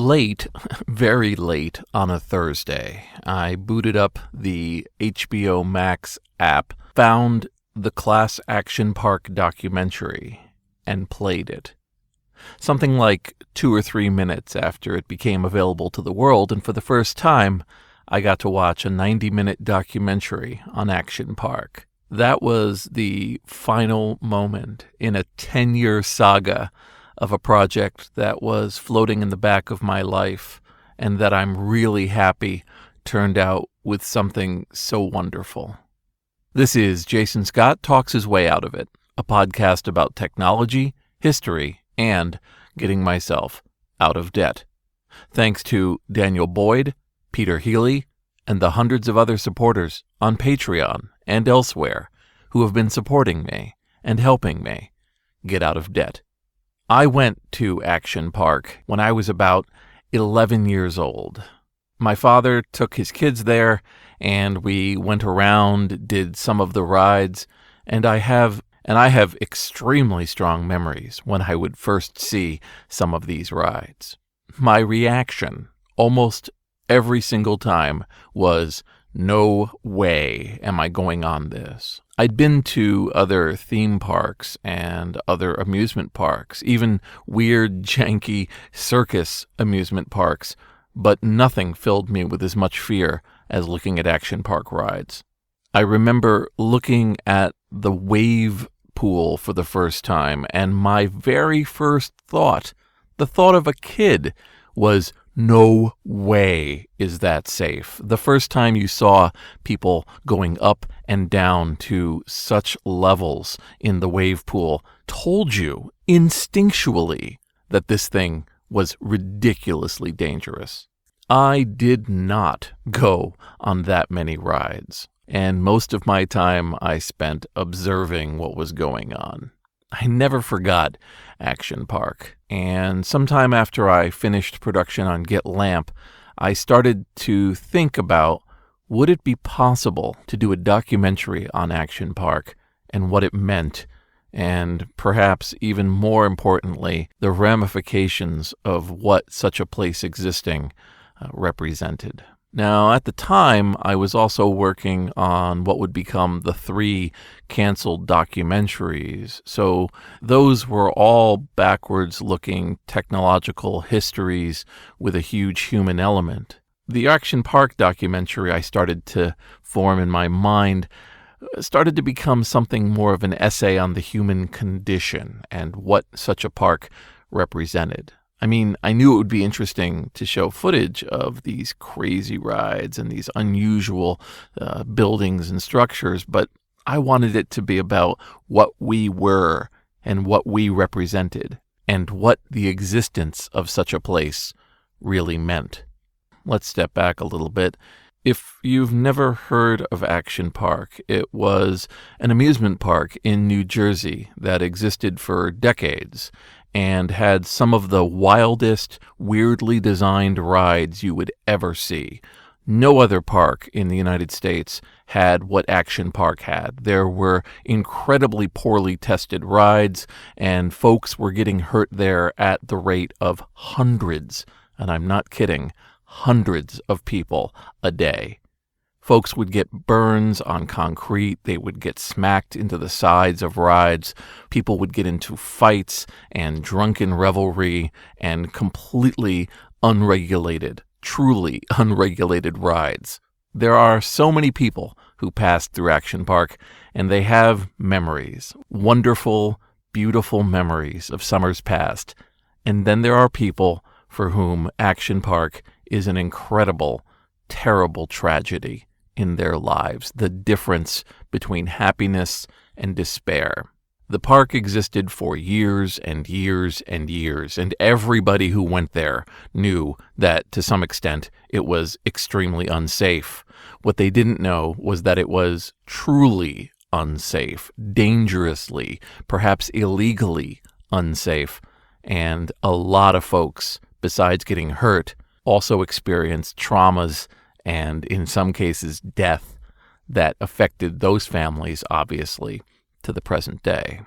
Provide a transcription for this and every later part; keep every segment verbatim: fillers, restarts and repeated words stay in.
Late, very late on a Thursday, I booted up the H B O Max app, found the Class Action Park documentary, and played it. Something like two or three minutes after it became available to the world, and for the first time, I got to watch a ninety-minute documentary on Action Park. That was the final moment in a ten-year saga of a project that was floating in the back of my life and that I'm really happy turned out with something so wonderful. This is Jason Scott Talks His Way Out of It, a podcast about technology, history, and getting myself out of debt. Thanks to Daniel Boyd, Peter Healy, and the hundreds of other supporters on Patreon and elsewhere who have been supporting me and helping me get out of debt. I went to Action Park when I was about eleven years old. My father took his kids there, and we went around, did some of the rides, and I have and I have extremely strong memories when I would first see some of these rides. My reaction, almost every single time, was, "No way am I going on this." I'd been to other theme parks and other amusement parks, even weird, janky circus amusement parks, but nothing filled me with as much fear as looking at Action Park rides. I remember looking at the wave pool for the first time, and my very first thought, the thought of a kid, was, no way is that safe. The first time you saw people going up and down to such levels in the wave pool told you instinctually that this thing was ridiculously dangerous. I did not go on that many rides, and most of my time I spent observing what was going on. I never forgot Action Park, and sometime after I finished production on Get Lamp, I started to think about, would it be possible to do a documentary on Action Park and what it meant, and perhaps even more importantly, the ramifications of what such a place existing uh, represented. Now, at the time, I was also working on what would become the three canceled documentaries. So those were all backwards-looking technological histories with a huge human element. The Action Park documentary I started to form in my mind started to become something more of an essay on the human condition and what such a park represented. I mean, I knew it would be interesting to show footage of these crazy rides and these unusual uh, buildings and structures, but I wanted it to be about what we were and what we represented and what the existence of such a place really meant. Let's step back a little bit. If you've never heard of Action Park, it was an amusement park in New Jersey that existed for decades and had some of the wildest, weirdly designed rides you would ever see. No other park in the United States had what Action Park had. There were incredibly poorly tested rides, and folks were getting hurt there at the rate of hundreds, and I'm not kidding, hundreds of people a day. Folks would get burns on concrete. They would get smacked into the sides of rides. People would get into fights and drunken revelry and completely unregulated, truly unregulated rides. There are so many people who passed through Action Park, and they have memories, wonderful, beautiful memories of summers past. And then there are people for whom Action Park is an incredible, terrible tragedy in their lives, the difference between happiness and despair. The park existed for years and years and years, and everybody who went there knew that, to some extent, it was extremely unsafe. What they didn't know was that it was truly unsafe, dangerously, perhaps illegally unsafe, and a lot of folks, besides getting hurt, also experienced traumas and, in some cases, death that affected those families, obviously, to the present day.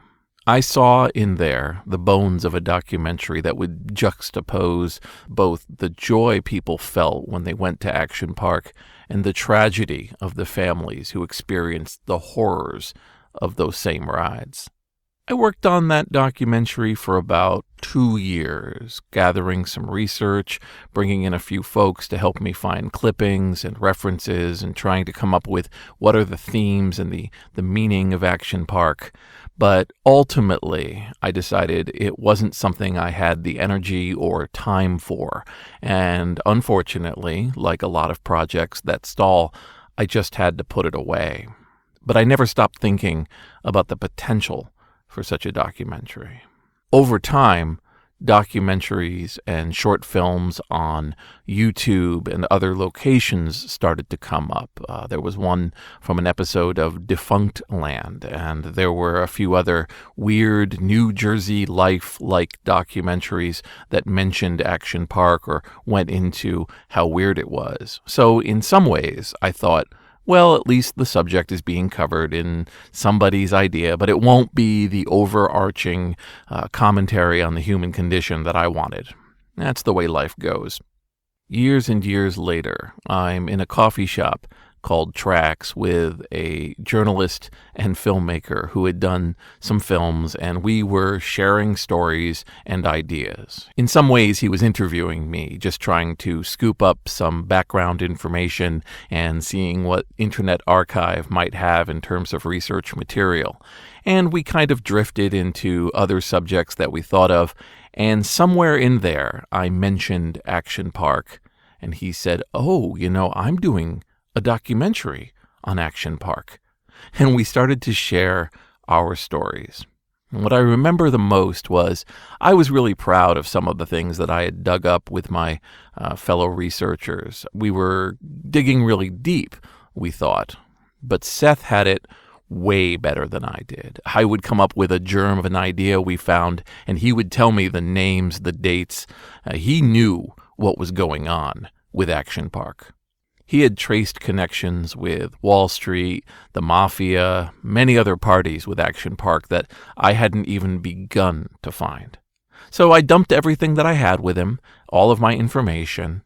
I saw in there the bones of a documentary that would juxtapose both the joy people felt when they went to Action Park and the tragedy of the families who experienced the horrors of those same rides. I worked on that documentary for about two years, gathering some research, bringing in a few folks to help me find clippings and references, and trying to come up with what are the themes and the, the meaning of Action Park. But ultimately, I decided it wasn't something I had the energy or time for. And unfortunately, like a lot of projects that stall, I just had to put it away. But I never stopped thinking about the potential for such a documentary. Over time, documentaries and short films on YouTube and other locations started to come up. Uh, there was one from an episode of Defunct Land, and there were a few other weird New Jersey life-like documentaries that mentioned Action Park or went into how weird it was. So in some ways, I thought, well, at least the subject is being covered in somebody's idea, but it won't be the overarching uh, commentary on the human condition that I wanted. That's the way life goes. Years and years later, I'm in a coffee shop called Tracks with a journalist and filmmaker who had done some films, and we were sharing stories and ideas. In some ways, he was interviewing me, just trying to scoop up some background information and seeing what Internet Archive might have in terms of research material. And we kind of drifted into other subjects that we thought of, and somewhere in there, I mentioned Action Park, and he said, "Oh, you know, I'm doing a documentary on Action Park." And we started to share our stories. And what I remember the most was I was really proud of some of the things that I had dug up with my uh, fellow researchers. We were digging really deep, we thought, but Seth had it way better than I did. I would come up with a germ of an idea we found, and he would tell me the names, the dates. Uh, he knew what was going on with Action Park. He had traced connections with Wall Street, the Mafia, many other parties with Action Park that I hadn't even begun to find. So I dumped everything that I had with him, all of my information,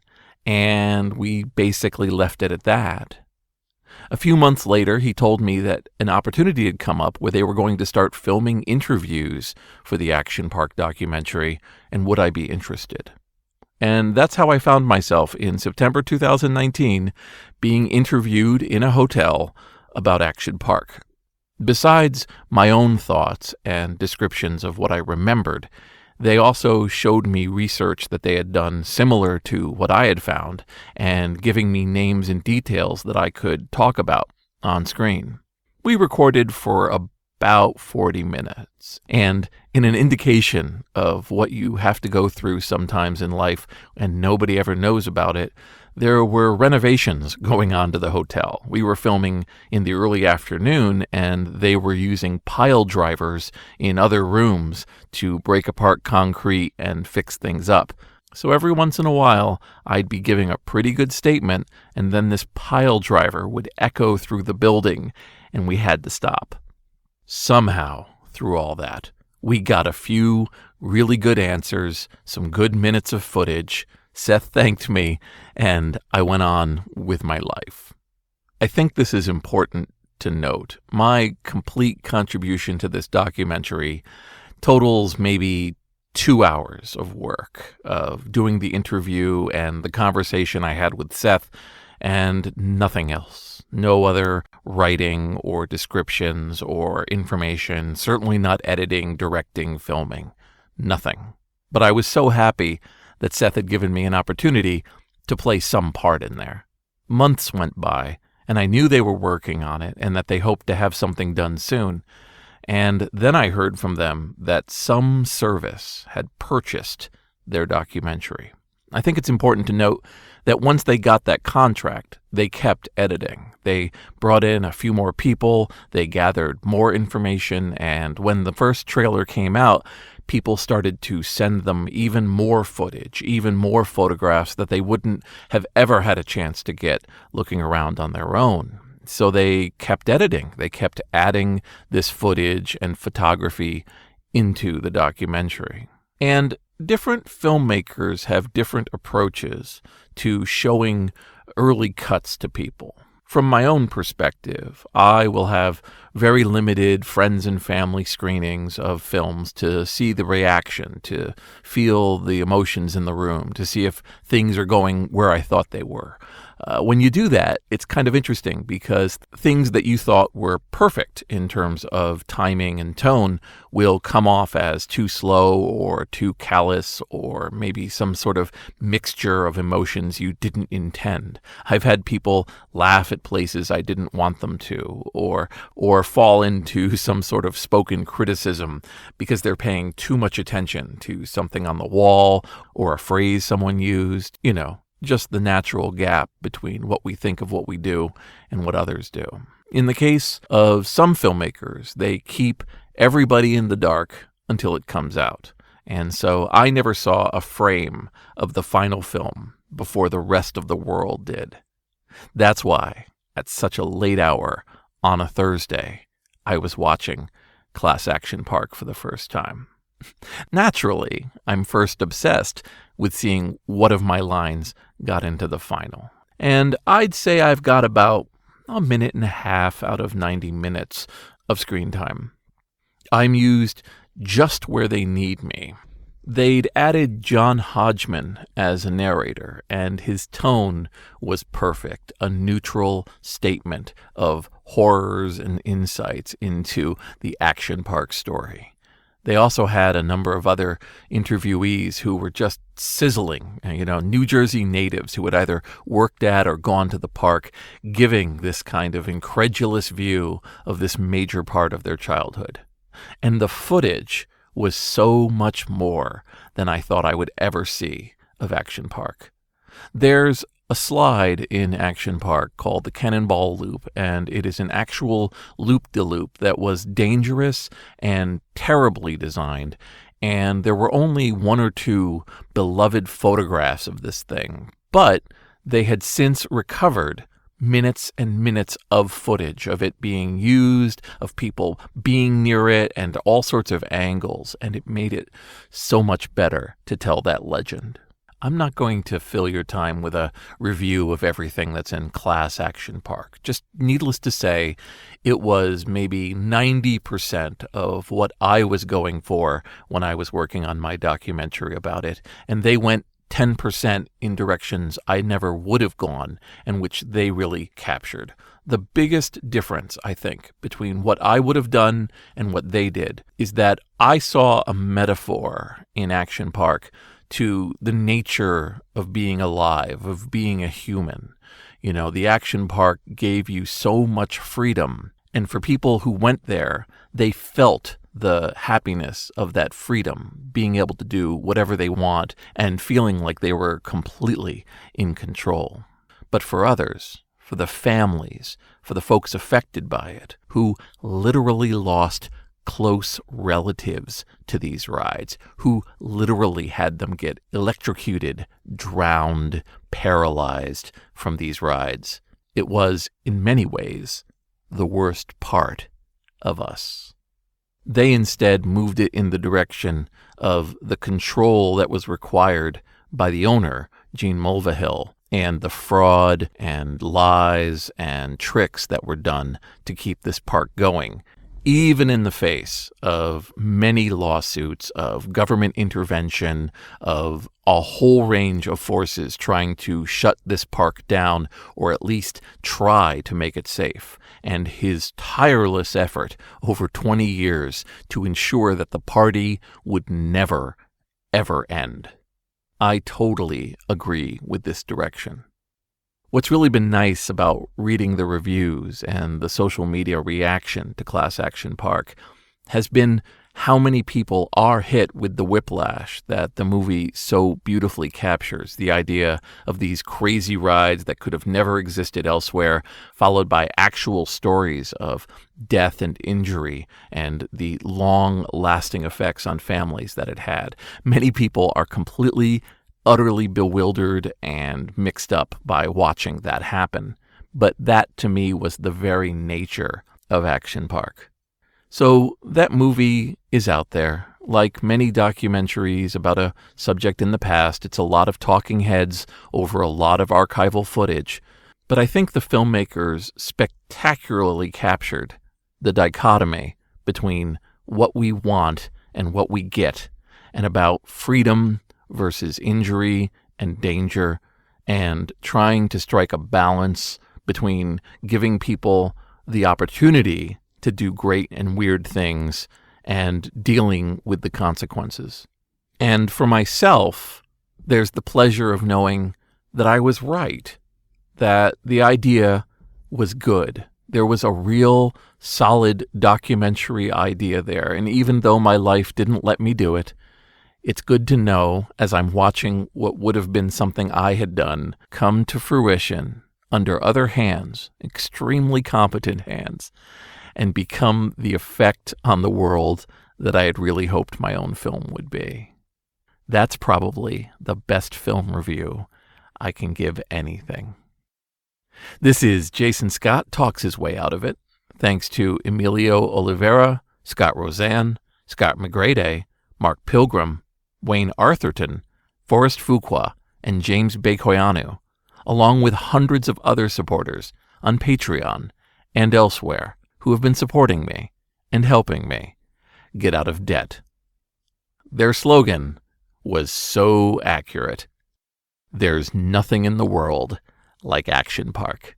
and we basically left it at that. A few months later, he told me that an opportunity had come up where they were going to start filming interviews for the Action Park documentary, and would I be interested? And that's how I found myself in September two thousand nineteen being interviewed in a hotel about Action Park. Besides my own thoughts and descriptions of what I remembered, they also showed me research that they had done similar to what I had found, and giving me names and details that I could talk about on screen. We recorded for a about forty minutes. And in an indication of what you have to go through sometimes in life and nobody ever knows about it, there were renovations going on to the hotel. We were filming in the early afternoon, and they were using pile drivers in other rooms to break apart concrete and fix things up. So every once in a while, I'd be giving a pretty good statement, and then this pile driver would echo through the building, and we had to stop. Somehow, through all that, we got a few really good answers, some good minutes of footage. Seth thanked me, and I went on with my life. I think this is important to note. My complete contribution to this documentary totals maybe two hours of work, of doing the interview and the conversation I had with Seth, and nothing else. No other writing or descriptions or information, certainly not editing, directing, filming. Nothing. But I was so happy that Seth had given me an opportunity to play some part in there. Months went by, and I knew they were working on it and that they hoped to have something done soon. And then I heard from them that some service had purchased their documentary. I think it's important to note that once they got that contract, they kept editing. They brought in a few more people, they gathered more information, and when the first trailer came out, people started to send them even more footage, even more photographs that they wouldn't have ever had a chance to get looking around on their own. So they kept editing. They kept adding this footage and photography into the documentary. And different filmmakers have different approaches to showing early cuts to people. From my own perspective, I will have very limited friends and family screenings of films to see the reaction, to feel the emotions in the room, to see if things are going where I thought they were. Uh, when you do that, it's kind of interesting because things that you thought were perfect in terms of timing and tone will come off as too slow or too callous or maybe some sort of mixture of emotions you didn't intend. I've had people laugh at places I didn't want them to, or or fall into some sort of spoken criticism because they're paying too much attention to something on the wall or a phrase someone used, you know. Just the natural gap between what we think of what we do and what others do. In the case of some filmmakers, they keep everybody in the dark until it comes out. And so I never saw a frame of the final film before the rest of the world did. That's why, at such a late hour on a Thursday, I was watching Class Action Park for the first time. Naturally, I'm first obsessed with seeing what of my lines got into the final. And I'd say I've got about a minute and a half out of ninety minutes of screen time. I'm used just where they need me. They'd added John Hodgman as a narrator, and his tone was perfect, a neutral statement of horrors and insights into the Action Park story. They also had a number of other interviewees who were just sizzling, you know, New Jersey natives who had either worked at or gone to the park, giving this kind of incredulous view of this major part of their childhood. And the footage was so much more than I thought I would ever see of Action Park. There's a slide in Action Park called the Cannonball Loop, and it is an actual loop-de-loop that was dangerous and terribly designed, and there were only one or two beloved photographs of this thing, but they had since recovered minutes and minutes of footage of it being used, of people being near it, and all sorts of angles, and it made it so much better to tell that legend. I'm not going to fill your time with a review of everything that's in Class Action Park. Just needless to say, it was maybe ninety percent of what I was going for when I was working on my documentary about it, and they went ten percent in directions I never would have gone and which they really captured. The biggest difference, I think, between what I would have done and what they did is that I saw a metaphor in Action Park to the nature of being alive, of being a human. You know, the Action Park gave you so much freedom, and for people who went there, they felt the happiness of that freedom, being able to do whatever they want and feeling like they were completely in control. But for others, for the families, for the folks affected by it, who literally lost close relatives to these rides, who literally had them get electrocuted, drowned, paralyzed from these rides, it was, in many ways, the worst part of us. They instead moved it in the direction of the control that was required by the owner, Gene Mulvihill, and the fraud and lies and tricks that were done to keep this park going, even in the face of many lawsuits, of government intervention, of a whole range of forces trying to shut this park down or at least try to make it safe, and his tireless effort over twenty years to ensure that the party would never, ever end. I totally agree with this direction. What's really been nice about reading the reviews and the social media reaction to Class Action Park has been how many people are hit with the whiplash that the movie so beautifully captures, the idea of these crazy rides that could have never existed elsewhere, followed by actual stories of death and injury and the long-lasting effects on families that it had. Many people are completely utterly bewildered and mixed up by watching that happen. But that, to me, was the very nature of Action Park. So that movie is out there. Like many documentaries about a subject in the past, it's a lot of talking heads over a lot of archival footage. But I think the filmmakers spectacularly captured the dichotomy between what we want and what we get, and about freedom versus injury and danger, and trying to strike a balance between giving people the opportunity to do great and weird things and dealing with the consequences. And for myself, there's the pleasure of knowing that I was right, that the idea was good. There was a real solid documentary idea there. And even though my life didn't let me do it, it's good to know, as I'm watching what would have been something I had done come to fruition under other hands, extremely competent hands, and become the effect on the world that I had really hoped my own film would be. That's probably the best film review I can give anything. This is Jason Scott Talks His Way Out of It, thanks to Emilio Oliveira, Scott Roseanne, Scott McGrady, Mark Pilgrim, Wayne Arthurton, Forrest Fuqua, and James Bekoyanu, along with hundreds of other supporters on Patreon and elsewhere who have been supporting me and helping me get out of debt. Their slogan was so accurate. There's nothing in the world like Action Park.